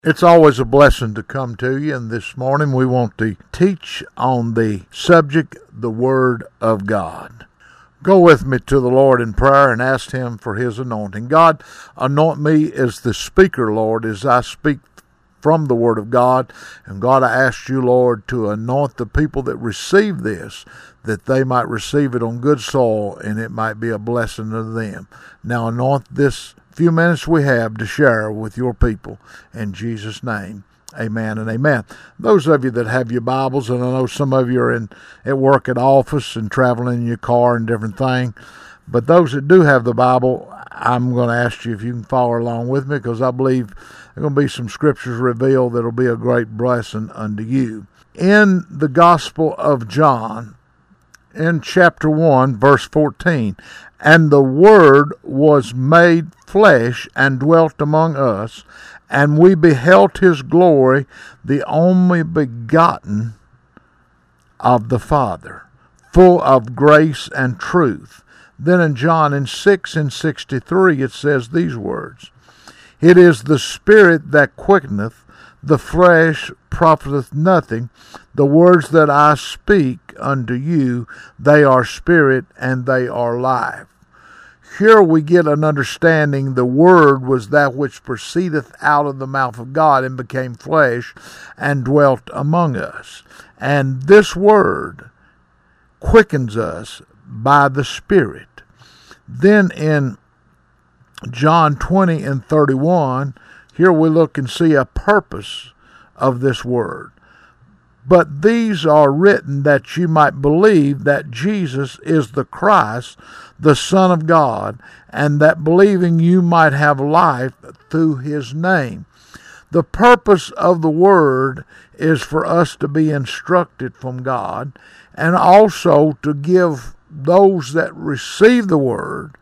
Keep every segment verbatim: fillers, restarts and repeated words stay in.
It's always a blessing to come to you, and this morning we want to teach on the subject, the Word of God. Go with me to the Lord in prayer and ask Him for His anointing. God, anoint me as the speaker, Lord, as I speak from the Word of God. And God, I ask you, Lord, to anoint the people that receive this, that they might receive it on good soil and it might be a blessing to them. Now anoint this few minutes we have to share with your people. In Jesus' name, amen and amen. Those of you that have your Bibles, and I know some of you are in at work at office and traveling in your car and different things, but those that do have the Bible, I'm going to ask you if you can follow along with me, because I believe there are going to be some scriptures revealed that will be a great blessing unto you. In the Gospel of John, in chapter one, verse fourteen, and the Word was made flesh and dwelt among us, and we beheld his glory, the only begotten of the Father, full of grace and truth. Then in John in six and sixty-three it says these words, It is the Spirit that quickeneth, the flesh profiteth nothing. The words that I speak unto you, they are spirit and they are life. Here we get an understanding the Word was that which proceedeth out of the mouth of God and became flesh and dwelt among us. And this Word quickens us by the Spirit. Then in John twenty and thirty-one, here we look and see a purpose of this Word. But these are written that you might believe that Jesus is the Christ, the Son of God, and that believing you might have life through his name. The purpose of the Word is for us to be instructed from God, and also to give those that receive the Word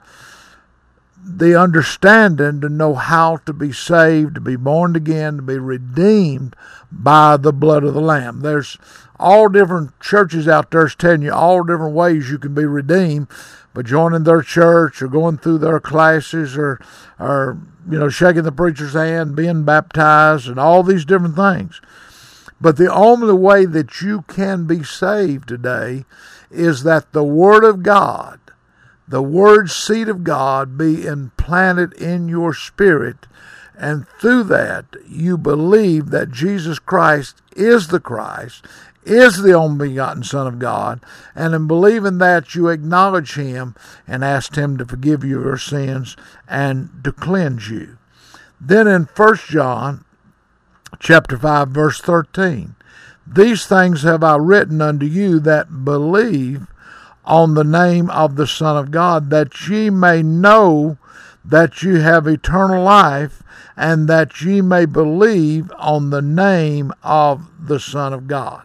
the understanding to know how to be saved, to be born again, to be redeemed by the blood of the Lamb. There's all different churches out there telling you all different ways you can be redeemed, but joining their church or going through their classes or, or you know, shaking the preacher's hand, being baptized, and all these different things. But the only way that you can be saved today is that the Word of God, the Word seed of God, be implanted in your spirit, and through that you believe that Jesus Christ is the Christ, is the only begotten Son of God, and in believing that you acknowledge him and ask him to forgive you your sins and to cleanse you. Then in First John chapter five, verse thirteen, These things have I written unto you that believe on the name of the Son of God, that ye may know that you have eternal life, and that ye may believe on the name of the Son of God.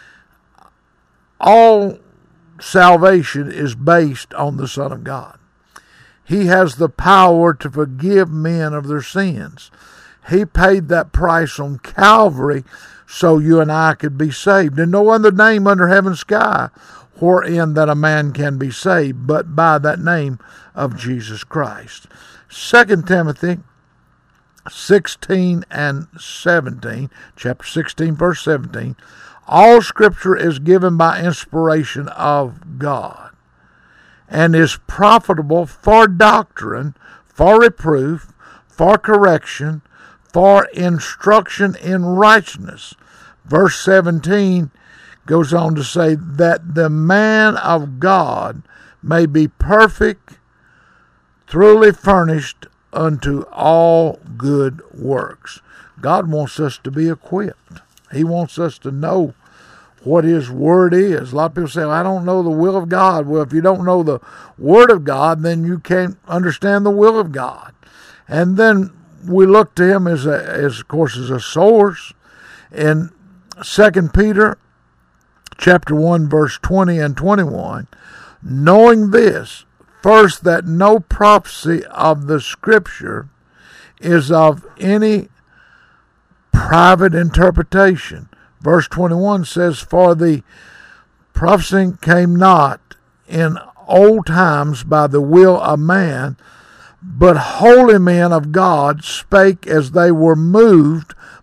All salvation is based on the Son of God. He has the power to forgive men of their sins. He paid that price on Calvary so you and I could be saved. And no other name under heaven's sky wherein that a man can be saved, but by that name of Jesus Christ. Second Timothy sixteen and seventeen, chapter sixteen, verse seventeen, All Scripture is given by inspiration of God, and is profitable for doctrine, for reproof, for correction, for instruction in righteousness. Verse seventeen goes on to say that the man of God may be perfect, truly furnished unto all good works. God wants us to be equipped. He wants us to know what his word is. A lot of people say, well, I don't know the will of God. Well, if you don't know the word of God, then you can't understand the will of God. And then we look to him as, a, as of course, as a source. In Second Peter chapter one, verse twenty and twenty-one, knowing this, first, that no prophecy of the Scripture is of any private interpretation. Verse twenty-one says, For the prophecy came not in old times by the will of man, but holy men of God spake as they were moved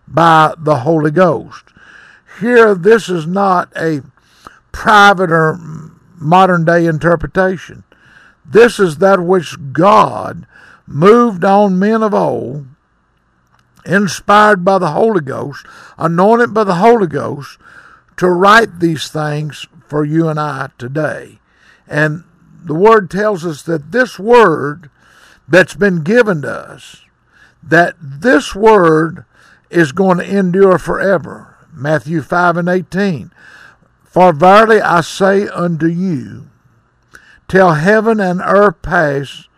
by the Holy Ghost. Here, this is not a private or modern day interpretation. This is that which God moved on men of old, inspired by the Holy Ghost, anointed by the Holy Ghost, to write these things for you and I today. And the Word tells us that this Word that's been given to us, that this Word is going to endure forever. Matthew five and eighteen. For verily I say unto you, till heaven and earth pass,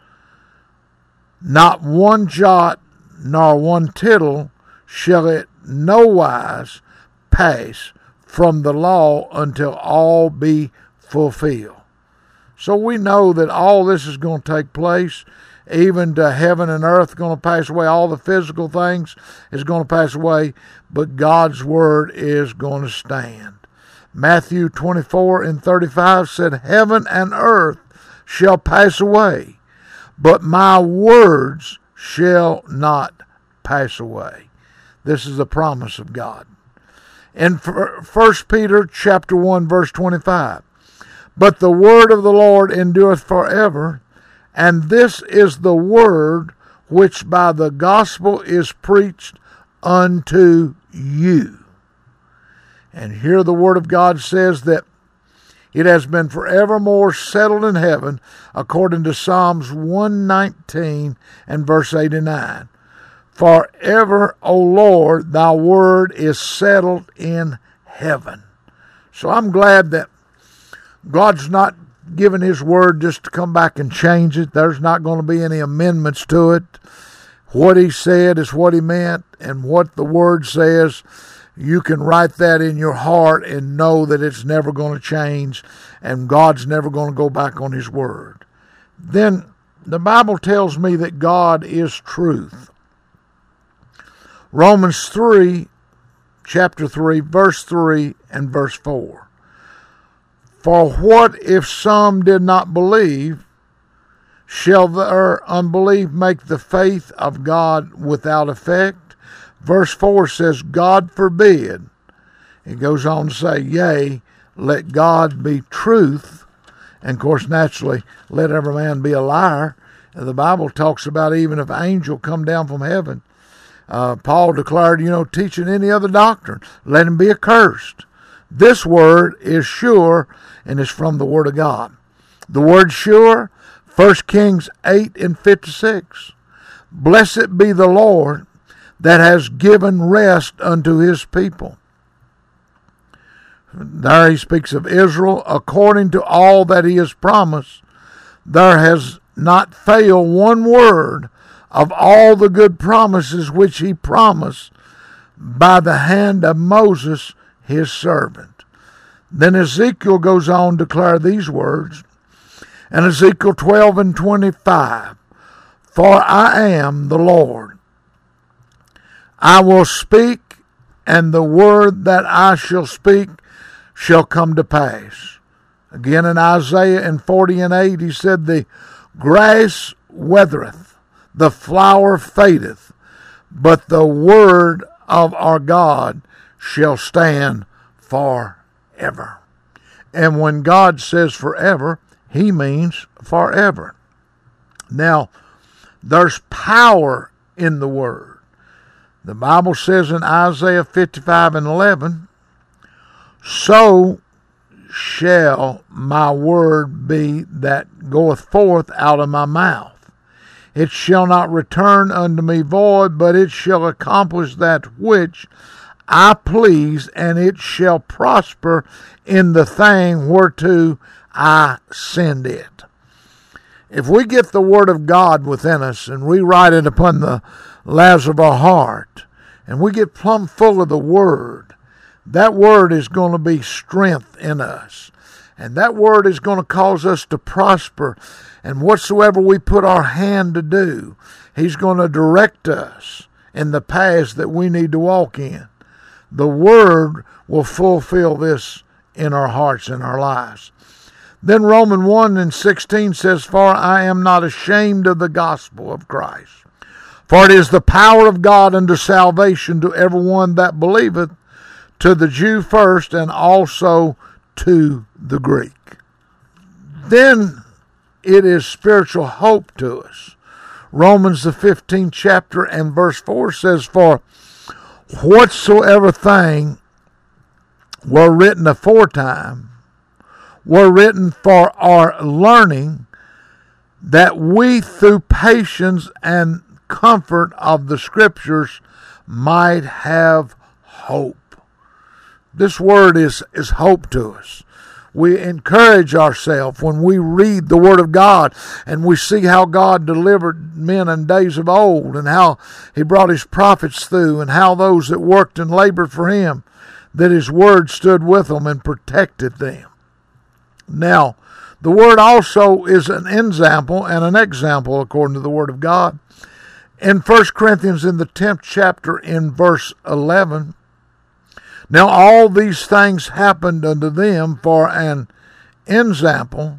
not one jot nor one tittle shall it no wise pass from the law until all be fulfilled. So we know that all this is going to take place. Even to heaven and earth going to pass away. All the physical things is going to pass away. But God's word is going to stand. Matthew twenty-four and thirty-five said, heaven and earth shall pass away, but my words shall not pass away. This is the promise of God. In First Peter chapter one, verse twenty-five, but the word of the Lord endureth forever, and this is the word which by the gospel is preached unto you. And here the word of God says that it has been forevermore settled in heaven, according to Psalms one nineteen and verse eighty-nine. Forever, O Lord, thy word is settled in heaven. So I'm glad that God's not given his word just to come back and change it. There's not going to be any amendments to it. What he said is what he meant, and what the word says, you can write that in your heart and know that it's never going to change, and God's never going to go back on his word. Then the Bible tells me that God is truth. Romans three, chapter three, verse three and verse four. For what if some did not believe? Shall their unbelief make the faith of God without effect? Verse four says, God forbid. It goes on to say, yea, let God be truth. And of course, naturally, let every man be a liar. And the Bible talks about even if an angel come down from heaven. Uh, Paul declared, you know, teaching any other doctrine, let him be accursed. This word is sure, and is from the Word of God. The word sure, First Kings eight and fifty-six. Blessed be the Lord that has given rest unto his people. There he speaks of Israel. According to all that he has promised, there has not failed one word of all the good promises which he promised by the hand of Moses his servant. Then Ezekiel goes on to declare these words, in Ezekiel twelve and twenty-five, for I am the Lord. I will speak, and the word that I shall speak shall come to pass. Again in Isaiah in forty and eight, he said, the grass withereth, the flower fadeth, but the word of our God shall stand forever. And when God says forever, he means forever. Now, there's power in the word. The Bible says in Isaiah fifty-five and eleven, so shall my word be that goeth forth out of my mouth. It shall not return unto me void, but it shall accomplish that which I please, and it shall prosper in the thing whereto I send it. If we get the Word of God within us and we write it upon the laths of our heart, and we get plumb full of the Word, that Word is going to be strength in us. And that Word is going to cause us to prosper. And whatsoever we put our hand to do, he's going to direct us in the paths that we need to walk in. The Word will fulfill this in our hearts and our lives. Then Romans one and sixteen says, for I am not ashamed of the gospel of Christ. For it is the power of God unto salvation to everyone that believeth, to the Jew first, and also to the Greek. Then it is spiritual hope to us. Romans the fifteenth chapter and verse four says, For whatsoever thing were written aforetime were written for our learning, that we through patience and comfort of the Scriptures might have hope. This word is, is hope to us. We encourage ourselves when we read the Word of God and we see how God delivered men in days of old and how He brought His prophets through and how those that worked and labored for Him, that His Word stood with them and protected them. Now, the Word also is an example and an example according to the Word of God. In First Corinthians in the tenth chapter in verse eleven, now all these things happened unto them for an example,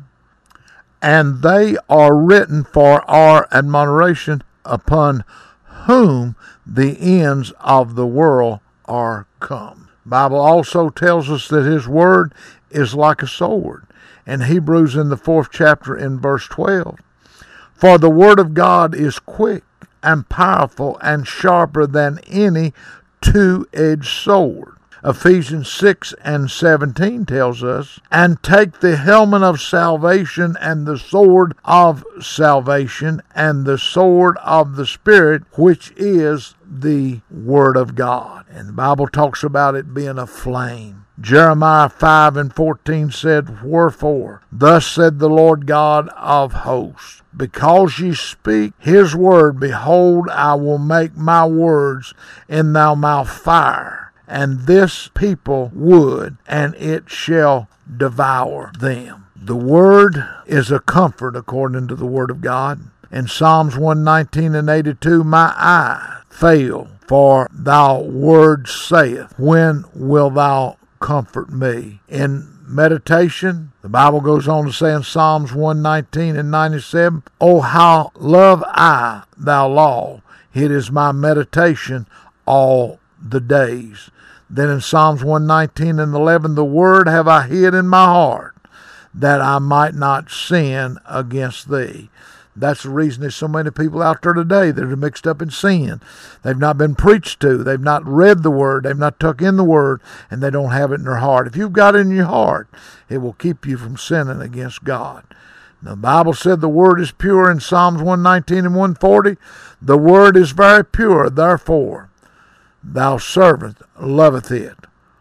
and they are written for our admiration, upon whom the ends of the world are come. The Bible also tells us that His Word is like a sword. In Hebrews in the fourth chapter in verse twelve, for the Word of God is quick and powerful and sharper than any two-edged sword. Ephesians six and seventeen tells us, and take the helmet of salvation and the sword of salvation and the sword of the Spirit, which is the Word of God. And the Bible talks about it being a flame. Jeremiah five and fourteen said, Wherefore, thus said the Lord God of hosts, because ye speak His word, behold, I will make my words in thy mouth fire, and this people wood, and it shall devour them. The Word is a comfort according to the Word of God. In Psalms one nineteen and eighty-two, my eye fail, for thy word saith, when will thou comfort me? In meditation, the Bible goes on to say in Psalms one nineteen and ninety-seven, Oh, how love I thy law, it is my meditation all the days. Then in Psalms one nineteen and eleven, the word have I hid in my heart, that I might not sin against thee. That's the reason there's so many people out there today that are mixed up in sin. They've not been preached to. They've not read the Word. They've not took in the Word, and they don't have it in their heart. If you've got it in your heart, it will keep you from sinning against God. Now, the Bible said the Word is pure in Psalms one nineteen and one forty. The Word is very pure, therefore thou servant loveth it.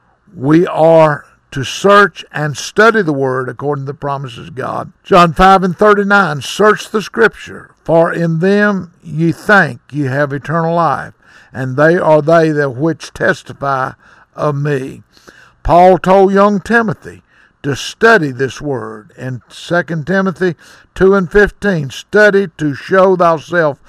We are to search and study the Word according to the promises of God. John five and thirty-nine, search the Scripture, for in them ye think ye have eternal life, and they are they that which testify of me. Paul told young Timothy to study this Word. In Second Timothy two and fifteen, study to show thyself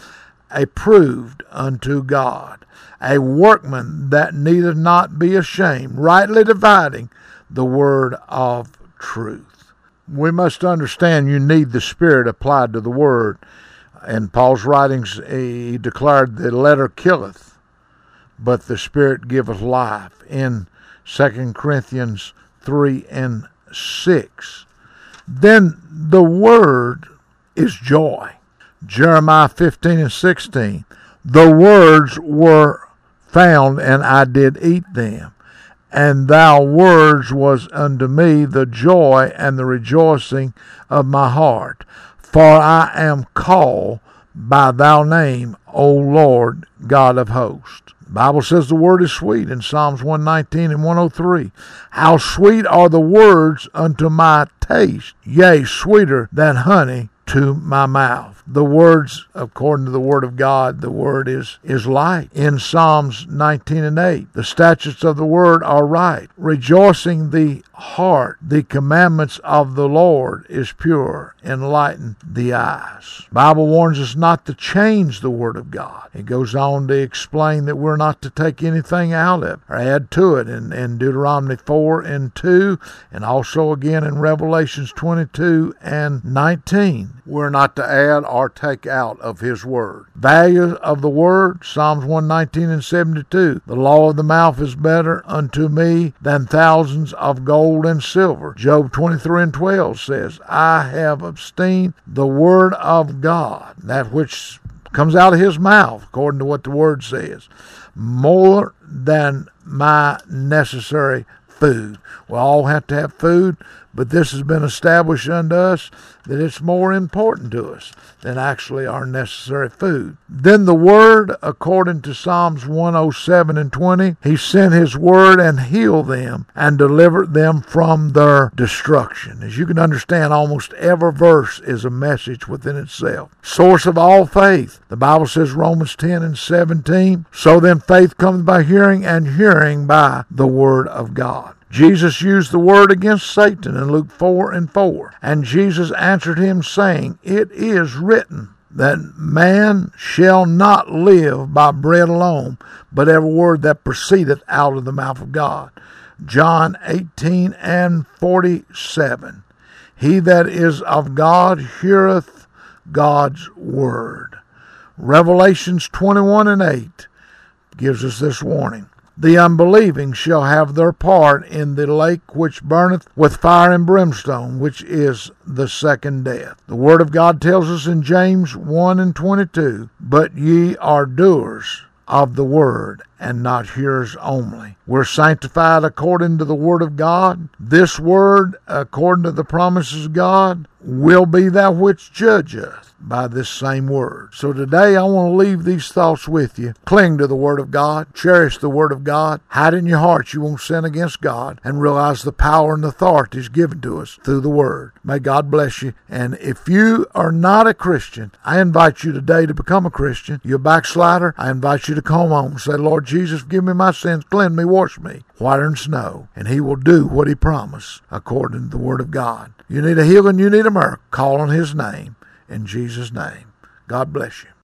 approved unto God, a workman that needeth not be ashamed, rightly dividing the word of truth. We must understand you need the Spirit applied to the Word. In Paul's writings, he declared the letter killeth, but the Spirit giveth life. In Second Corinthians three and six. Then the Word is joy. Jeremiah fifteen and sixteen. The words were found, and I did eat them. And thy words was unto me the joy and the rejoicing of my heart. For I am called by thy name, O Lord God of hosts. The Bible says the word is sweet in Psalms one nineteen and one oh three. How sweet are the words unto my taste, yea, sweeter than honey to my mouth. The words, according to the Word of God, the Word is, is light. In Psalms nineteen and eight, the statutes of the Word are right. Rejoicing the heart, the commandments of the Lord is pure, enlighten the eyes. The Bible warns us not to change the Word of God. It goes on to explain that we're not to take anything out of it or add to it in, in Deuteronomy four and two, and also again in Revelations twenty-two and nineteen. We're not to add or or take out of his word. Value of the word, Psalms one nineteen and seventy-two. The law of the mouth is better unto me than thousands of gold and silver. Job twenty-three and twelve says, I have esteemed the word of God, that which comes out of his mouth, according to what the word says, more than my necessary food. We all have to have food, but this has been established unto us that it's more important to us than actually our necessary food. Then the word, according to Psalms one oh seven and twenty, he sent his word and healed them and delivered them from their destruction. As you can understand, almost every verse is a message within itself. Source of all faith. The Bible says, Romans ten and seventeen, so then faith comes by hearing, and hearing by the word of God. Jesus used the word against Satan in Luke four and four. And Jesus answered him, saying, it is written that man shall not live by bread alone, but every word that proceedeth out of the mouth of God. John eighteen and forty-seven. He that is of God heareth God's word. Revelations twenty-one and eight gives us this warning. The unbelieving shall have their part in the lake which burneth with fire and brimstone, which is the second death. The word of God tells us in James one and twenty-two, but ye are doers of the word, and not hearers only. We're sanctified according to the word of God. This word, according to the promises of God, will be that which judgeth by this same word. So today I want to leave these thoughts with you. Cling to the word of God. Cherish the word of God. Hide in your heart you won't sin against God, and realize the power and authority is given to us through the word. May God bless you. And if you are not a Christian, I invite you today to become a Christian. You're a backslider, I invite you to come home and say, Lord Jesus, forgive me my sins, cleanse me, wash me whiter than snow. And he will do what he promised according to the word of God. You need a healing, you need a miracle. Call on his name. In Jesus' name. God bless you.